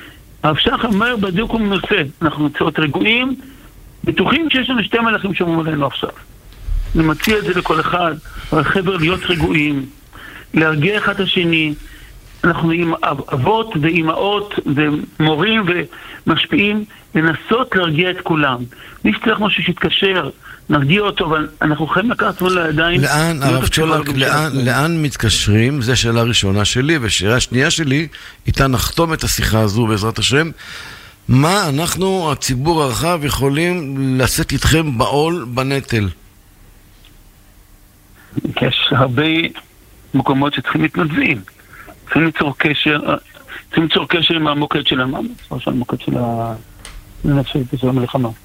הרב שך אומר בדיוק הוא מנסה, אנחנו נצאות רגועים, בטוחים שיש לנו שתי מלאכים שאומרים עלינו עכשיו. אני מציע את זה לכל אחד, החבר להיות רגועים, להרגיע אחד השני, אנחנו עם אבות ואימהות ומורים ומשפיעים, לנסות להרגיע את כולם. מי שצריך משהו שיתקשר, נרגיע אותו, אבל אנחנו חייבים לקחת מול הידיים. לאן, הרב צ'ולק, לאן מתקשרים? זו שאלה ראשונה שלי, ושאלה שנייה שלי, איתה נחתום את השיחה הזו בעזרת השם. מה אנחנו, הציבור הרחב, יכולים לשאת איתכם בעול בנטל? יש הרבה מקומות שצריכים מתנדבים. צריכים ליצור קשר עם המוקד של המאמץ, או של המוקד של המלחמה.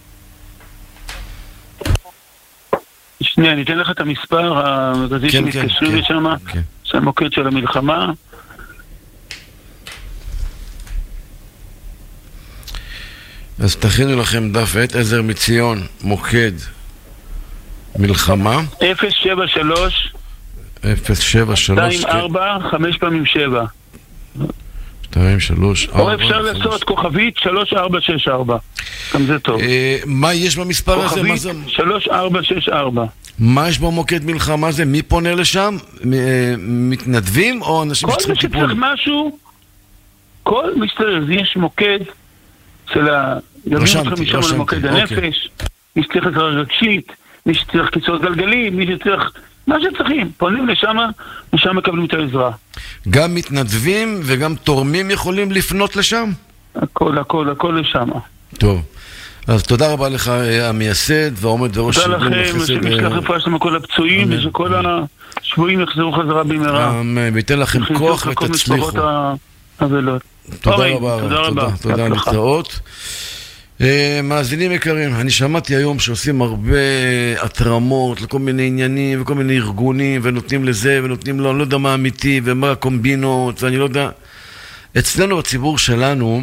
שנייה, אני אתן לך את המספר המרכזי שמתקשרים לשם, של המוקד של המלחמה. אז תכינו לכם דף עת עזר מציון, מוקד מלחמה 073 24 5 פעמים 7 2, 3, 4 או אפשר לעשות כוכבית 3464, גם זה טוב. מה יש במספר הזה? כוכבית 3464. מה יש במוקד מלחמה הזה? מי פונה לשם? מתנדבים או אנשים שצריכים טיפול? כל מי שצריך משהו, כל מי שצריך, יש מוקד של ימים אתכם משם למוקד הנפש, מי שצריך עזרה רגשית, מי שצריך כיסאות גלגלים, מי שצריך מה שצריכים, פונים לשם ושם מקבלים את העזרה. גם מתנדבים וגם תורמים יכולים לפנות לשם? הכל לשם. טוב, אז תודה רבה לך המייסד והעומד בראש תודה לכם, ושמשלח רפואה שלנו כל הפצועים ושכל השבויים יחזרו חזרה במהרה. ויתן לכם כוח ותצליחו. תודה רבה, תודה להתראות. מאזינים יקרים, אני שמעתי היום שעושים הרבה התרמות לכל מיני עניינים וכל מיני ארגונים ונותנים לזה ונותנים לו, אני לא יודע מה אמיתי ומה הקומבינות ואני לא יודע. אצלנו בציבור שלנו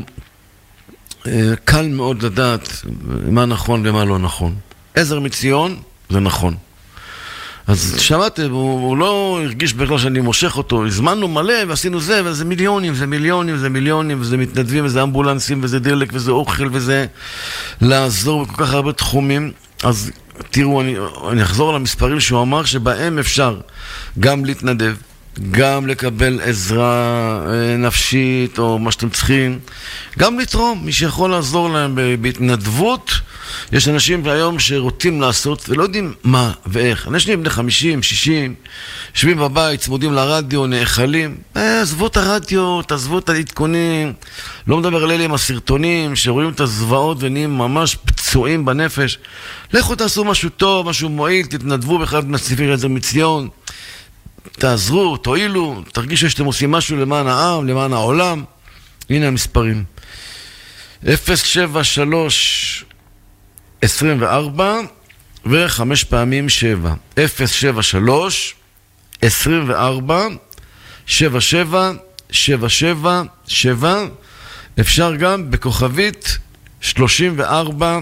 קל מאוד לדעת מה נכון ומה לא נכון. עזר מציון זה נכון. אז שמעתם, הוא לא הרגיש בכלל שאני מושך אותו, הזמנו מלא ועשינו זה, וזה מיליונים, זה מיליונים, זה מיליונים, וזה מתנדבים, וזה אמבולנסים, וזה דלק, וזה אוכל, וזה לעזור בכל כך הרבה תחומים. אז תראו, אני אחזור למספרים שהוא אמר שבהם אפשר גם להתנדב, גם לקבל עזרה נפשית או מה שאתם צריכים, גם לתרום, מי שיכול לעזור להם בהתנדבות. יש אנשים היום שרוצים לעשות ולא יודעים מה ואיך. אנשים בני 50, 60, יושבים בבית, צמודים לרדיו, נאכלים. עזבו את הרדיו, תעזבו את העדכונים. לא מדבר על אלה עם הסרטונים שרואים את הזוועות ונהיים ממש פצועים בנפש. לכו תעשו משהו טוב, משהו מועיל, תתנדבו באחד מהסניפים עזר מציון. תעזרו, תועילו, תרגישו שאתם עושים משהו למען העם, למען העולם. הנה המספרים. 073 24 ו5 פעמים 7. 073 24 77 77 7. אפשר גם בכוכבית 34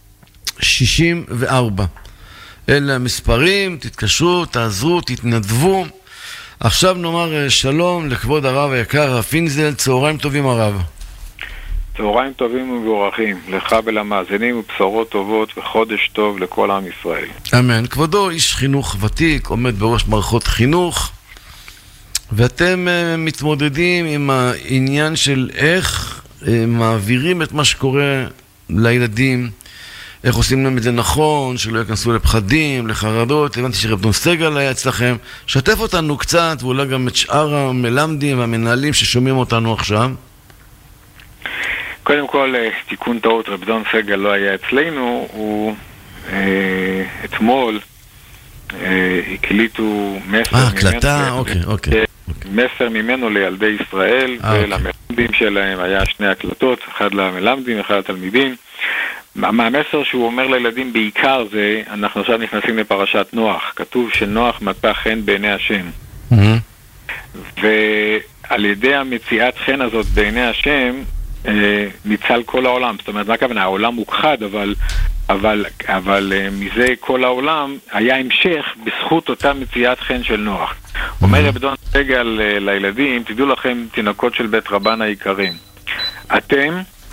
64. אלה המספרים, תתקשרו, תעזרו, תתנדבו. עכשיו נאמר שלום לכבוד הרב היקר, הרב פינזל. צהריים טובים הרב. צהריים טובים ומבורכים לך ולמאזינים, ובשורות טובות וחודש טוב לכל עם ישראל. אמן. כבודו איש חינוך ותיק, עומד בראש מערכות חינוך, ואתם מתמודדים עם העניין של איך מעבירים את מה שקורה לילדים, איך עושים להם את זה נכון, שלא יכנסו לפחדים, לחרדות. הבנתי שרב דון סגל היה אצלכם. שתף אותנו קצת, ואולי גם את שאר המלמדים והמנהלים ששומעים אותנו עכשיו. קודם כל, תיקון טעות, רב דון סגל לא היה אצלנו. הוא אתמול הקליטו מסר הקלטה, אוקיי. מסר ממנו לילדי ישראל ולמלמדים שלהם. היה שני הקלטות, אחד למלמדים, אחד לתלמידים. המסר שהוא אומר לילדים בעיקר זה, אנחנו עכשיו נכנסים לפרשת נוח. כתוב שנוח מצא חן בעיני השם. ועל ידי המציאת חן הזאת בעיני השם ניצל כל העולם. זאת אומרת, מה הכוונה? העולם מוכחד, אבל מזה כל העולם היה המשך בזכות אותה מציאת חן של נוח. אומר רב דון סגל לילדים, תדעו לכם תינוקות של בית רבן היקרים, אתם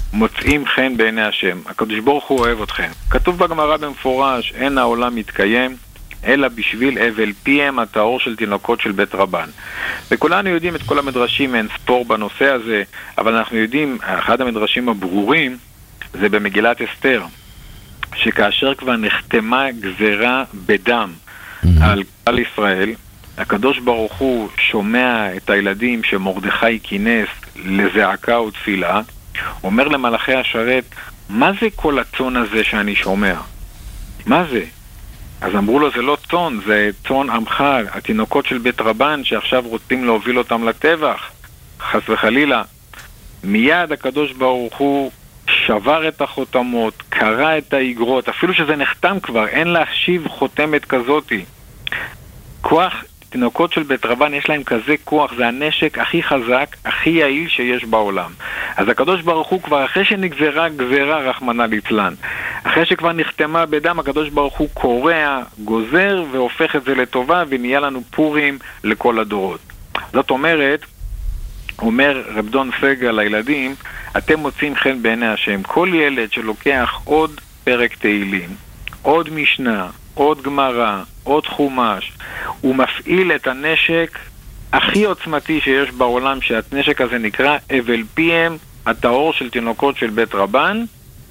מוצאים חן בעיני השם. הקדוש ברוך הוא אוהב אתכם. כתוב בגמרא במפורש, אין העולם מתקיים אלא בשביל אבל פיהם הטהור של תינוקות של בית רבן. וכולנו יודעים את כל המדרשים, אין ספור בנושא הזה, אבל אנחנו יודעים, אחד המדרשים הברורים זה במגילת אסתר, שכאשר כבר נחתמה גזרה בדם על כלל ישראל, הקדוש ברוך הוא שומע את הילדים שמרדכי כינס לזעקה ותפילה, אומר למלאכי השרת, מה זה כל הצאן הזה שאני שומע? מה זה? אז אמרו לו, זה לא צאן, זה צאן עמך, התינוקות של בית רבן שעכשיו רוצים להוביל אותם לטבח, חס וחלילה. מיד הקדוש ברוך הוא שבר את החותמות, קרא את האגרות, אפילו שזה נחתם כבר, אין להשיב חותמת כזאתי. כוח, תינוקות של בית רבן יש להם כזה כוח, זה הנשק הכי חזק, הכי יעיל שיש בעולם. אז הקדוש ברוך הוא כבר אחרי שנגזרה גזרה רחמנא ליצלן, אחרי שכבר נחתמה בדם, הקדוש ברוך הוא קורע, גוזר והופך את זה לטובה, ונהיה לנו פורים לכל הדורות. זאת אומרת, אומר רב דון סגל לילדים, אתם מוצאים חן בעיני השם. כל ילד שלוקח עוד פרק תהילים, עוד משנה, עוד גמרא, עוד חומש, הוא מפעיל את הנשק הכי עוצמתי שיש בעולם, שהנשק הזה נקרא אבל פיהם הטהור של תינוקות של בית רבן,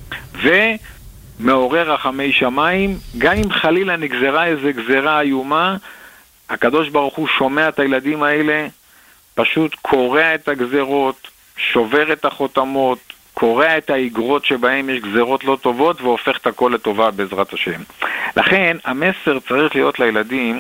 ומעורר רחמי שמיים. גם אם חלילה נגזרה איזה גזרה איומה, הקדוש ברוך הוא שומע את הילדים האלה, פשוט קורע את הגזרות, שובר את החותמות, קורע את האגרות שבהם יש גזרות לא טובות, והופך את הכל לטובה בעזרת השם. לכן המסר צריך להיות לילדים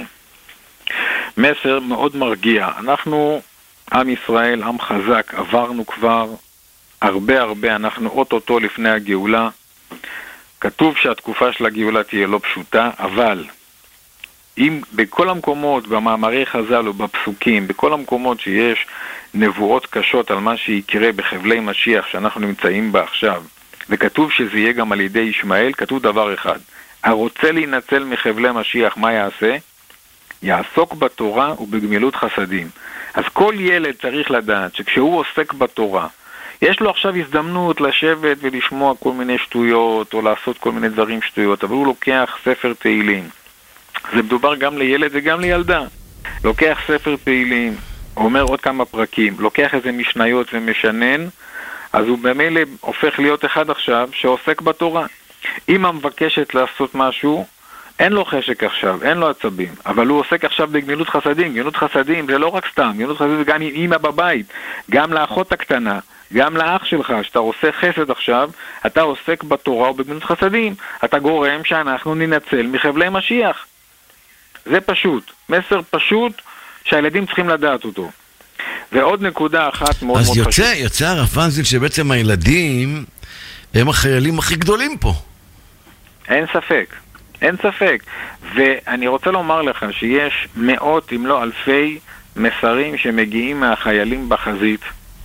מסר מאוד מרגיע. אנחנו עם ישראל, עם חזק, עברנו כבר הרבה, אנחנו אוטוטו לפני הגאולה. כתוב שהתקופה של הגאולה תהיה לא פשוטה, אבל אם בכל המקומות, במאמרי חז"ל ובפסוקים, בכל המקומות שיש נבואות קשות על מה שיקרה בחבלי משיח שאנחנו נמצאים בה עכשיו, וכתוב שזה יהיה גם על ידי ישמעאל, כתוב דבר אחד, הרוצה להינצל מחבלי משיח, מה יעשה? יעסוק בתורה ובגמילות חסדים. אז כל ילד צריך לדעת שכשהוא עוסק בתורה, יש לו עכשיו הזדמנות לשבת ולשמוע כל מיני שטויות, או לעשות כל מיני דברים שטויות, אבל הוא לוקח ספר תהילים. זה מדובר גם לילד וגם לילדה. לוקח ספר תהילים, אומר עוד כמה פרקים, לוקח איזה משניות ומשנן, אז הוא במילא הופך להיות אחד עכשיו שעוסק בתורה. אמא מבקשת לעשות משהו, אין לו חשק עכשיו, אין לו עצבים, אבל הוא עוסק עכשיו בגמילות חסדים. גמילות חסדים זה לא רק סתם, גמילות חסדים זה גם עם אמא בבית, גם לאחות הקטנה, גם לאח שלך, שאתה עושה חסד עכשיו, אתה עוסק בתורה ובגמילות חסדים, אתה גורם שאנחנו ננצל מחבלי משיח. זה פשוט, מסר פשוט שהילדים צריכים לדעת אותו. ועוד נקודה אחת מאוד מאוד חשובה. אז יוצא הרב פנזל שבעצם הילדים הם החיילים הכי גדולים פה. אין ספק, אין ספק. ואני רוצה לומר לך שיש מאות אם לא אלפי מסרים שמגיעים מהחיילים בחזית,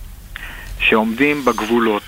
שעומדים בגבולות,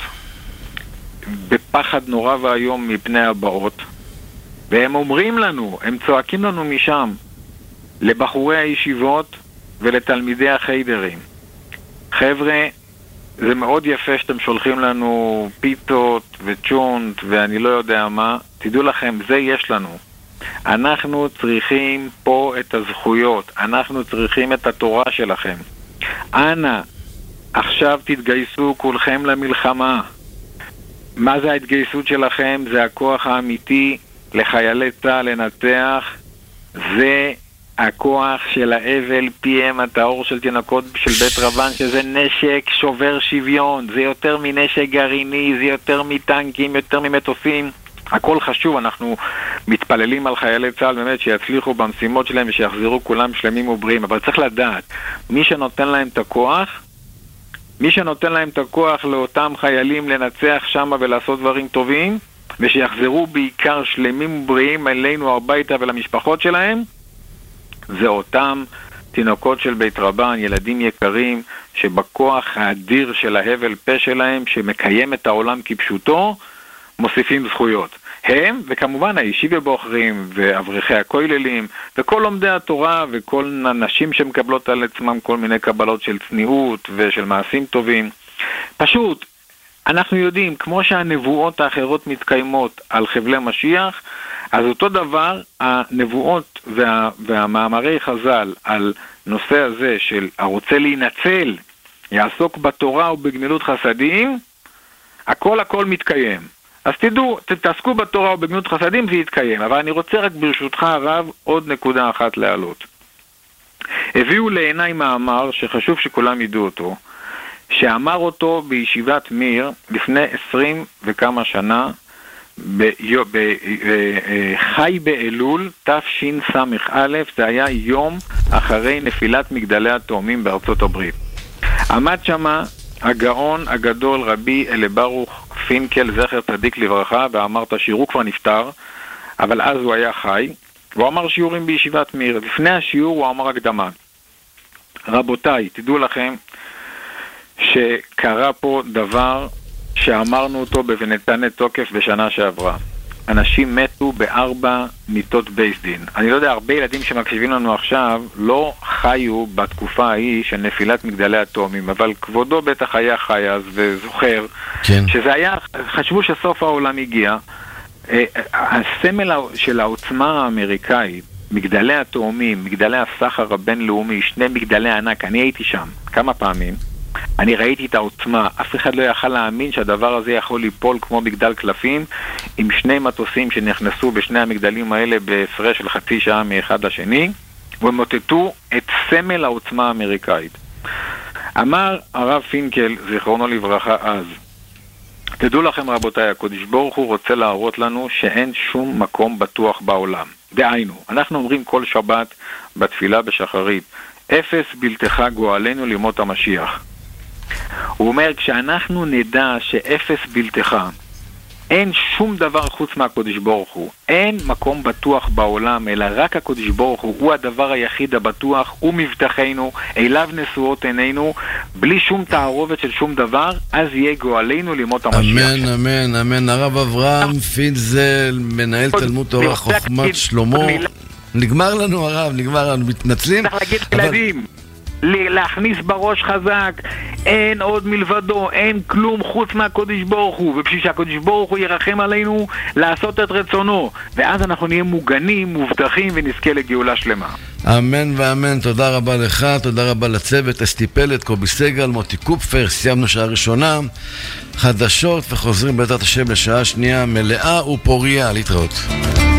בפחד נורא והיום מפני הבאות, והם אומרים לנו, הם צועקים לנו משם, לבחורי הישיבות ולתלמידי החיידרים. חבר'ה, זה מאוד יפה שאתם שולחים לנו פיתות וצ'ונט ואני לא יודע מה. תדעו לכם, זה יש לנו. אנחנו צריכים פה את הזכויות, אנחנו צריכים את התורה שלכם. אנא, עכשיו תתגייסו כולכם למלחמה. מה זה ההתגייסות שלכם? זה הכוח האמיתי לחיילי צה"ל לנצח. זה הכוח של האבל פיהם הטהור של תינוקות של בית רבן, שזה נשק שובר שוויון. זה יותר מנשק גרעיני, זה יותר מטנקים, יותר ממטוסים. הכל חשוב, אנחנו מתפללים על חיילי צה"ל באמת שיצליחו במשימות שלהם ושיחזרו כולם שלמים ובריאים, אבל צריך לדעת, מי שנותן להם את הכוח, מי שנותן להם את הכוח לאותם חיילים לנצח שם ולעשות דברים טובים, ושיחזרו בעיקר שלמים ובריאים אלינו הביתה ולמשפחות שלהם, זה אותם תינוקות של בית רבן, ילדים יקרים, שבכוח האדיר של ההבל פה שלהם, שמקיים את העולם כפשוטו, מוסיפים זכויות. הם, וכמובן הישיבה בוחרים, ואברכי הכוללים, וכל לומדי התורה, וכל הנשים שמקבלות על עצמם כל מיני קבלות של צניעות, ושל מעשים טובים. פשוט, אנחנו יודעים, כמו שהנבואות האחרות מתקיימות על חבלי משיח, אז אותו דבר, הנבואות והמאמרי חז"ל על נושא הזה של הרוצה להינצל, יעסוק בתורה ובגמילות חסדים, הכל מתקיים. אז תדעו, תתעסקו בתורה ובגמילות חסדים, זה יתקיים. אבל אני רוצה רק ברשותך הרב עוד נקודה אחת להעלות. הביאו לעיניי מאמר שחשוב שכולם ידעו אותו, שאמר אותו בישיבת מיר לפני 20 וכמה שנה, חי באלול תשס"א, זה היה יום אחרי נפילת מגדלי התאומים בארצות הברית. עמד שמה הגאון הגדול רבי אליברוך פינקל זכר צדיק לברכה, ואמר את השיעור, הוא כבר נפטר, אבל אז הוא היה חי, והוא אמר שיעורים בישיבת מיר. לפני השיעור הוא אמר הקדמה. רבותיי, תדעו לכם שקרה פה דבר שאמרנו אותו בבנתניה תוקף בשנה שעברה. אנשים מתו ב4 מיטות בייס דין. אני לא יודע, הרבה ילדים שמקשיבים לנו עכשיו לא חיו בתקופה ההיא של נפילת מגדלי התאומים, אבל כבודו בטח היה חי אז וזוכר, כן. שזה היה, חשבו שסוף העולם הגיע. הסמל של העוצמה האמריקאית, מגדלי התאומים, מגדלי הסחר הבינלאומי, 2 מגדלי ענק, אני הייתי שם כמה פעמים, אני ראיתי את העוצמה, אף אחד לא יכל להאמין שהדבר הזה יכול ליפול כמו מגדל קלפים, עם 2 מטוסים שנכנסו בשני המגדלים האלה בהפרש של חצי שעה מאחד לשני, ומוטטו את סמל העוצמה האמריקאית. אמר הרב פינקל, זיכרונו לברכה אז, תדעו לכם רבותיי, הקדוש ברוך הוא רוצה להראות לנו שאין שום מקום בטוח בעולם. דהיינו, אנחנו אומרים כל שבת בתפילה בשחרית, אפס בלתך גואלנו לימות המשיח. הוא אומר, כשאנחנו נדע שאפס בלתך, אין שום דבר חוץ מהקדוש ברוך הוא, אין מקום בטוח בעולם, אלא רק הקדוש ברוך הוא הדבר היחיד הבטוח, הוא מבטחנו, אליו נשואות עינינו, בלי שום תערובת של שום דבר, אז יהיה גואלנו לימות המשיח. אמן, אמן, אמן. הרב אברהם פינזל, מנהל תלמוד תורה חוכמת שלמה. נגמר לנו הרב, נגמר לנו, מתנצלים. צריך להגיד ילדים, להכניס בראש חזק, אין עוד מלבדו, אין כלום חוץ מהקדוש ברוך הוא, ובשביל שהקדוש ברוך הוא ירחם עלינו לעשות את רצונו, ואז אנחנו נהיה מוגנים, מובטחים ונזכה לגאולה שלמה. אמן ואמן. תודה רבה לך, תודה רבה לצוות, אסתי פלט, קובי סגל, מוטי קופפר. סיימנו שעה ראשונה, חדשות וחוזרים בעזרת השם לשעה שנייה מלאה ופוריה. להתראות.